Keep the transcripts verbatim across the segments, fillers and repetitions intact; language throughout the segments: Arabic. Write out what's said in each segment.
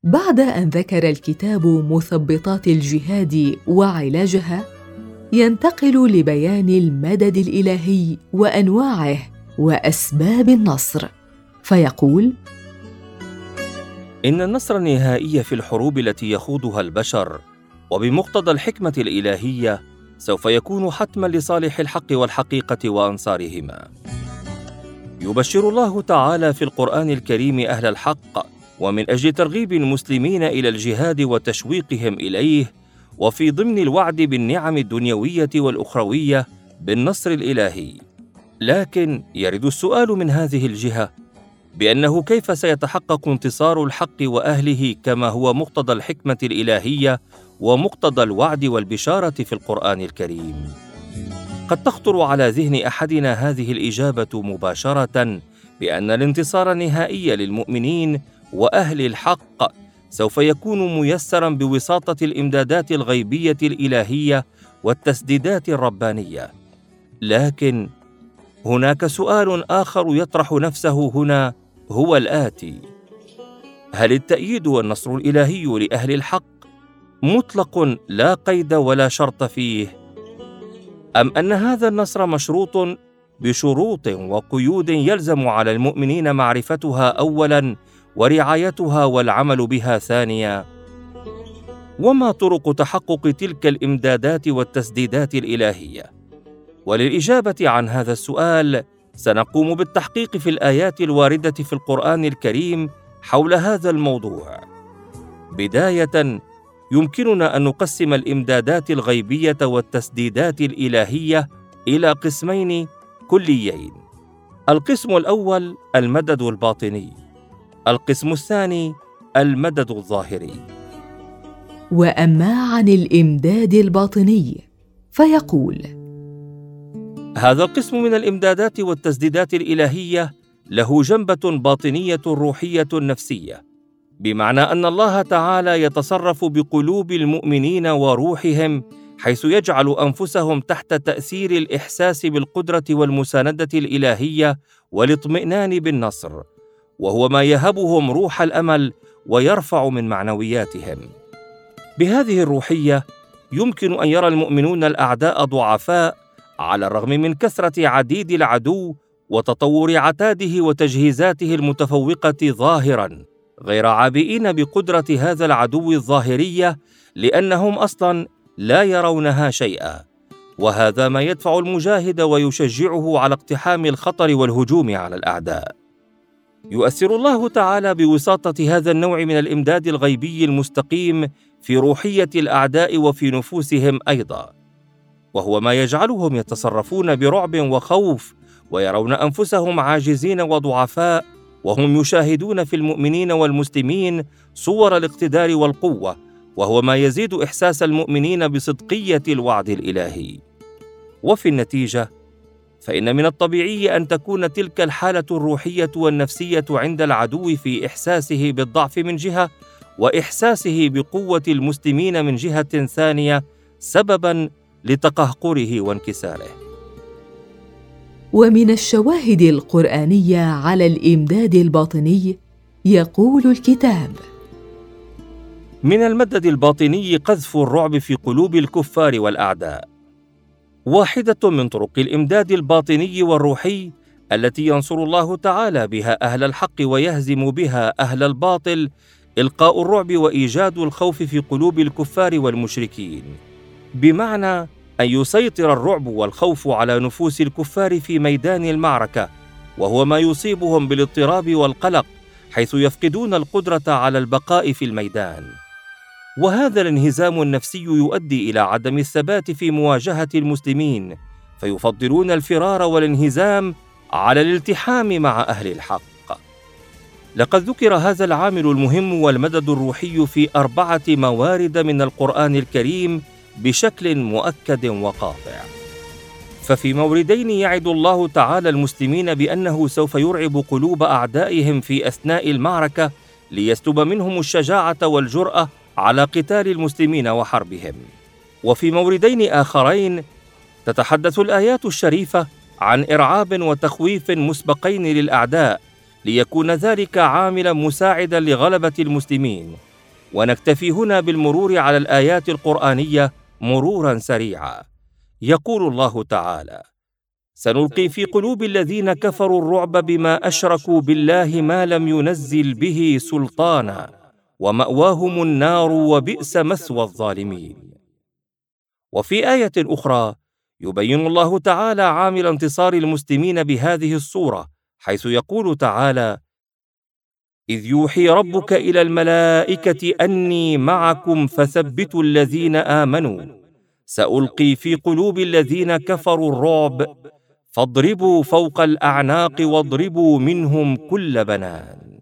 بعد أن ذكر الكتاب مثبطات الجهاد وعلاجها، ينتقل لبيان المدد الإلهي وأنواعه وأسباب النصر، فيقول: إن النصر النهائي في الحروب التي يخوضها البشر وبمقتضى الحكمة الإلهية سوف يكون حتماً لصالح الحق والحقيقة وأنصارهما. يبشر الله تعالى في القرآن الكريم أهل الحق، ومن أجل ترغيب المسلمين إلى الجهاد وتشويقهم إليه، وفي ضمن الوعد بالنعم الدنيوية والأخروية بالنصر الإلهي. لكن يرد السؤال من هذه الجهة بأنه كيف سيتحقق انتصار الحق وأهله كما هو مقتضى الحكمة الإلهية ومقتضى الوعد والبشارة في القرآن الكريم؟ قد تخطر على ذهن أحدنا هذه الإجابة مباشرة بأن الانتصار النهائي للمؤمنين وأهل الحق سوف يكون ميسراً بوساطة الإمدادات الغيبية الإلهية والتسديدات الربانية. لكن هناك سؤال آخر يطرح نفسه هنا، هو الآتي: هل التأييد والنصر الإلهي لأهل الحق مطلق لا قيد ولا شرط فيه، أم أن هذا النصر مشروط بشروط وقيود يلزم على المؤمنين معرفتها أولاً ورعايتها والعمل بها ثانياً؟ وما طرق تحقق تلك الإمدادات والتسديدات الإلهية؟ وللإجابة عن هذا السؤال سنقوم بالتحقيق في الآيات الواردة في القرآن الكريم حول هذا الموضوع. بداية، يمكننا أن نقسم الإمدادات الغيبية والتسديدات الإلهية إلى قسمين كليين: القسم الأول المدد الباطني، القسم الثاني المدد الظاهري. وأما عن الإمداد الباطني فيقول: هذا القسم من الإمدادات والتسديدات الإلهية له جنبة باطنية روحية نفسية، بمعنى أن الله تعالى يتصرف بقلوب المؤمنين وروحهم، حيث يجعل أنفسهم تحت تأثير الإحساس بالقدرة والمساندة الإلهية والاطمئنان بالنصر، وهو ما يهبهم روح الأمل ويرفع من معنوياتهم. بهذه الروحية يمكن أن يرى المؤمنون الأعداء ضعفاء على الرغم من كثرة عديد العدو وتطور عتاده وتجهيزاته المتفوقة ظاهراً، غير عابئين بقدرة هذا العدو الظاهرية لأنهم أصلاً لا يرونها شيئا، وهذا ما يدفع المجاهد ويشجعه على اقتحام الخطر والهجوم على الأعداء. يؤثر الله تعالى بوساطة هذا النوع من الإمداد الغيبي المستقيم في روحية الأعداء وفي نفوسهم أيضاً، وهو ما يجعلهم يتصرفون برعب وخوف ويرون أنفسهم عاجزين وضعفاء، وهم يشاهدون في المؤمنين والمسلمين صور الاقتدار والقوة، وهو ما يزيد إحساس المؤمنين بصدقية الوعد الإلهي. وفي النتيجة فإن من الطبيعي أن تكون تلك الحالة الروحية والنفسية عند العدو في إحساسه بالضعف من جهة، وإحساسه بقوة المسلمين من جهة ثانية، سبباً لتقهقره وانكساره. ومن الشواهد القرآنية على الإمداد الباطني يقول الكتاب: من المدد الباطني قذف الرعب في قلوب الكفار والأعداء. واحدة من طرق الإمداد الباطني والروحي التي ينصر الله تعالى بها أهل الحق ويهزم بها أهل الباطل إلقاء الرعب وإيجاد الخوف في قلوب الكفار والمشركين، بمعنى أن يسيطر الرعب والخوف على نفوس الكفار في ميدان المعركة، وهو ما يصيبهم بالاضطراب والقلق حيث يفقدون القدرة على البقاء في الميدان. وهذا الانهزام النفسي يؤدي إلى عدم الثبات في مواجهة المسلمين، فيفضلون الفرار والانهزام على الالتحام مع أهل الحق. لقد ذكر هذا العامل المهم والمدد الروحي في أربعة موارد من القرآن الكريم بشكل مؤكد وقاطع. ففي موردين يعد الله تعالى المسلمين بأنه سوف يرعب قلوب أعدائهم في أثناء المعركة ليسلب منهم الشجاعة والجرأة على قتال المسلمين وحربهم. وفي موردين آخرين تتحدث الآيات الشريفة عن إرعاب وتخويف مسبقين للأعداء، ليكون ذلك عاملاً مساعداً لغلبة المسلمين، ونكتفي هنا بالمرور على الآيات القرآنية مرورا سريعا. يقول الله تعالى: سنلقي في قلوب الذين كفروا الرعب بما أشركوا بالله ما لم ينزل به سلطانا ومأواهم النار وبئس مثوى الظالمين. وفي آية أخرى يبين الله تعالى عامل انتصار المسلمين بهذه الصورة، حيث يقول تعالى: إذ يوحي ربك إلى الملائكة أني معكم فثبتوا الذين آمنوا سألقي في قلوب الذين كفروا الرعب فاضربوا فوق الأعناق واضربوا منهم كل بنان.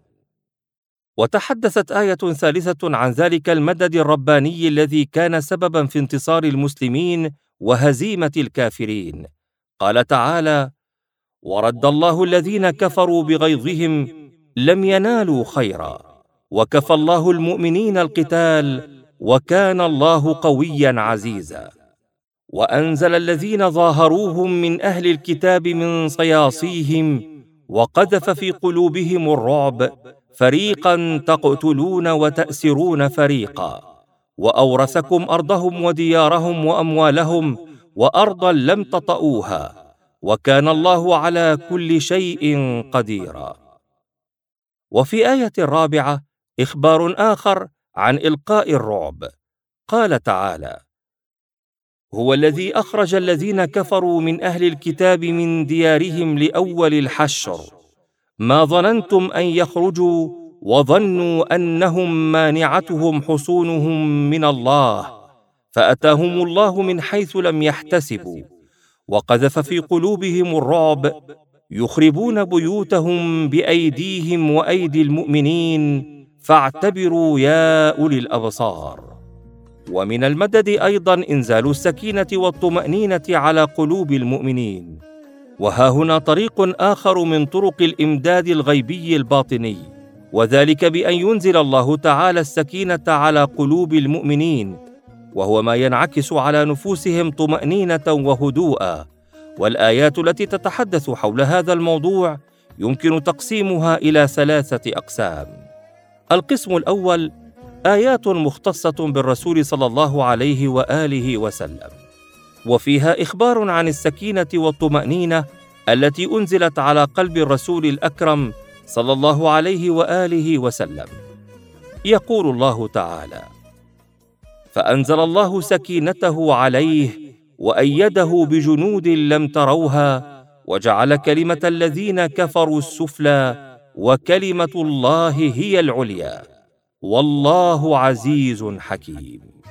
وتحدثت آية ثالثة عن ذلك المدد الرباني الذي كان سببا في انتصار المسلمين وهزيمة الكافرين. قال تعالى: ورد الله الذين كفروا بغيظهم لم ينالوا خيرا وكفى الله المؤمنين القتال وكان الله قويا عزيزا. وأنزل الذين ظاهروهم من أهل الكتاب من صياصيهم وقذف في قلوبهم الرعب فريقا تقتلون وتأسرون فريقا وأورثكم أرضهم وديارهم وأموالهم وأرضا لم تطئوها وكان الله على كل شيء قديرا. وفي آية رابعة إخبار آخر عن إلقاء الرعب. قال تعالى: هو الذي أخرج الذين كفروا من أهل الكتاب من ديارهم لأول الحشر ما ظننتم أن يخرجوا وظنوا أنهم مانعتهم حصونهم من الله فأتاهم الله من حيث لم يحتسبوا وقذف في قلوبهم الرعب يخربون بيوتهم بأيديهم وأيدي المؤمنين فاعتبروا يا أولي الأبصار. ومن المدد أيضا إنزال السكينة والطمأنينة على قلوب المؤمنين. وها هنا طريق آخر من طرق الإمداد الغيبي الباطني، وذلك بأن ينزل الله تعالى السكينة على قلوب المؤمنين، وهو ما ينعكس على نفوسهم طمأنينة وهدوءا. والآيات التي تتحدث حول هذا الموضوع يمكن تقسيمها إلى ثلاثة أقسام. القسم الأول آيات مختصة بالرسول صلى الله عليه وآله وسلم، وفيها إخبار عن السكينة والطمأنينة التي أنزلت على قلب الرسول الأكرم صلى الله عليه وآله وسلم. يقول الله تعالى: فأنزل الله سكينته عليه وأيده بجنود لم تروها وجعل كلمة الذين كفروا السفلى وكلمة الله هي العليا والله عزيز حكيم.